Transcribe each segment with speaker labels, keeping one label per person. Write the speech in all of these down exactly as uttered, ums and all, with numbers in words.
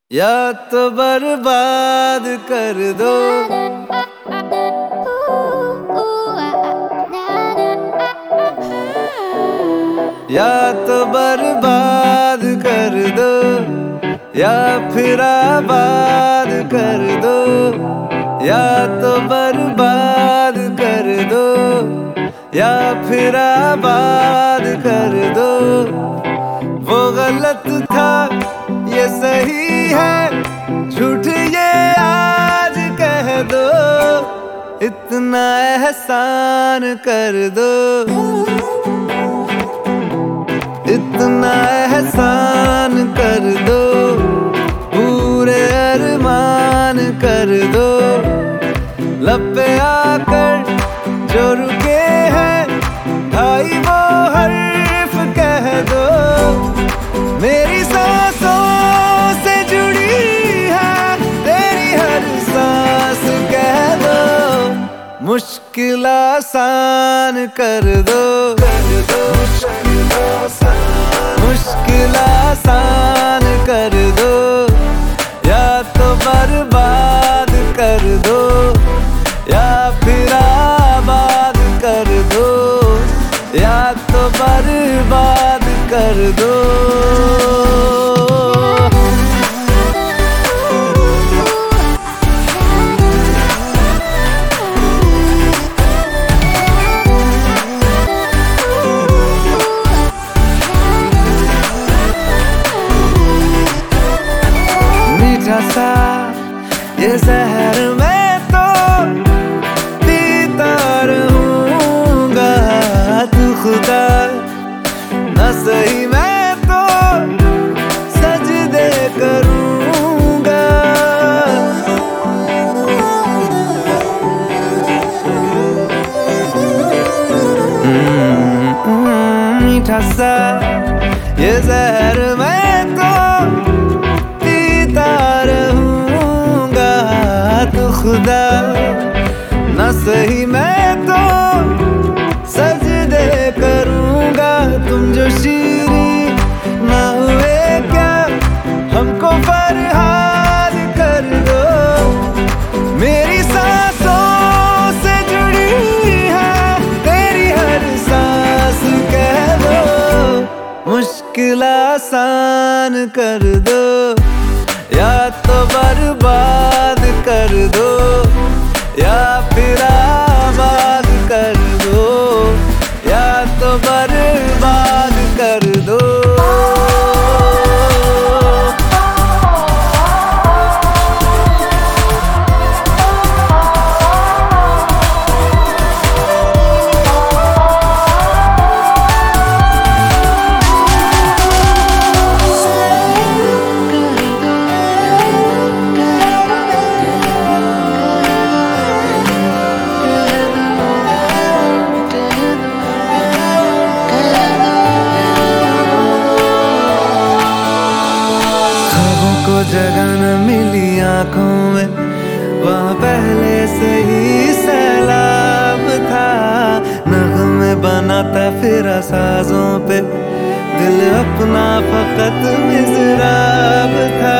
Speaker 1: या तो बर्बाद कर दो, या तो बर्बाद कर दो, या फिर आबाद कर दो। या तो बर्बाद कर दो, या फिर आबाद कर दो। वो गलत था ये सही है, झूठ ये आज कह दो। इतना एहसान कर दो, इतना एहसान कर दो। पूरे अरमान कर दो, लब पे आकर जो रुके हैं भाई वो हर्फ कह दो। मेरी सांसों से जुड़ी है तेरी हर सांस कह दो। मुश्किल आसान कर दो, कर दो मुश्किल आसान, मुश्किल आसान कर दो। या तो बर्बाद कर दो, या फिर आबाद कर दो। या तो बर्बाद कर दो। मीठा सा ये जहर मैं तो पीता रहूंगा, तू खुदा न सही मैं तो सजदे करूंगा। मीठा सा ये जहर मैं तो पीता रहूंगा, तू खुदा न सही मैं तो सजदे करूंगा। तुम जो शीरी ना हुए क्या, हमको फरहाद कर दो। मेरी सांसों से जुड़ी है तेरी हर सांस कह दो। मुश्किल आसान कर दो, या तो बर्बाद कर दो, या फिर आबाद कर दो। या तो बर्बाद कर दो। जगह न मिली आंखों में, वहाँ पहले से ही सैलाब था। नग़्मे बनाता फिरा साजों पे, दिल अपना फकत मिज़राब था।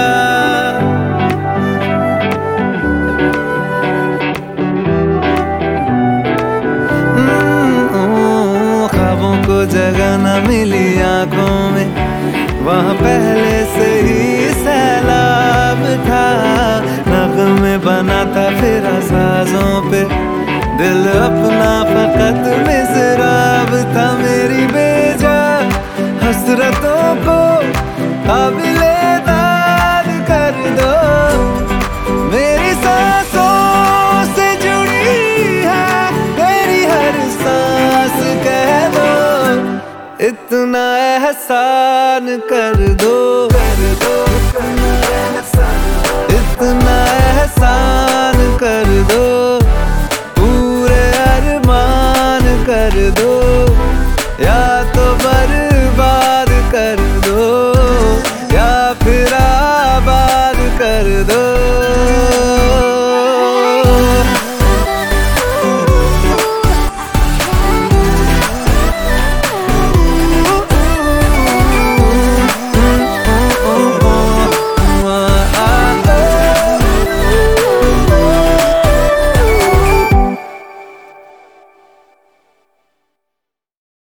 Speaker 1: ख्वाबों को जगह न मिली आंखों में, वहाँ पहले से ही सैलाब था। नग़्मे बनाता फिरा साजों पे, दिल अपना फकत मिज़राब था। मेरी बेजा हसरतों को काबिले दाद कर दो। मेरी सांसों से जुड़ी है तेरी हर सांस कह दो। इतना एहसान कर दो,